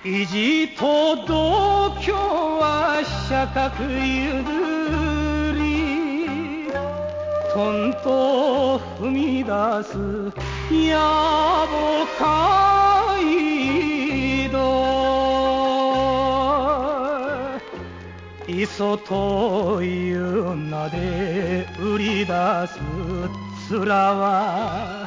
意地と度胸は社格譲りとんと踏み出す野暮街道磯という名で売り出す面は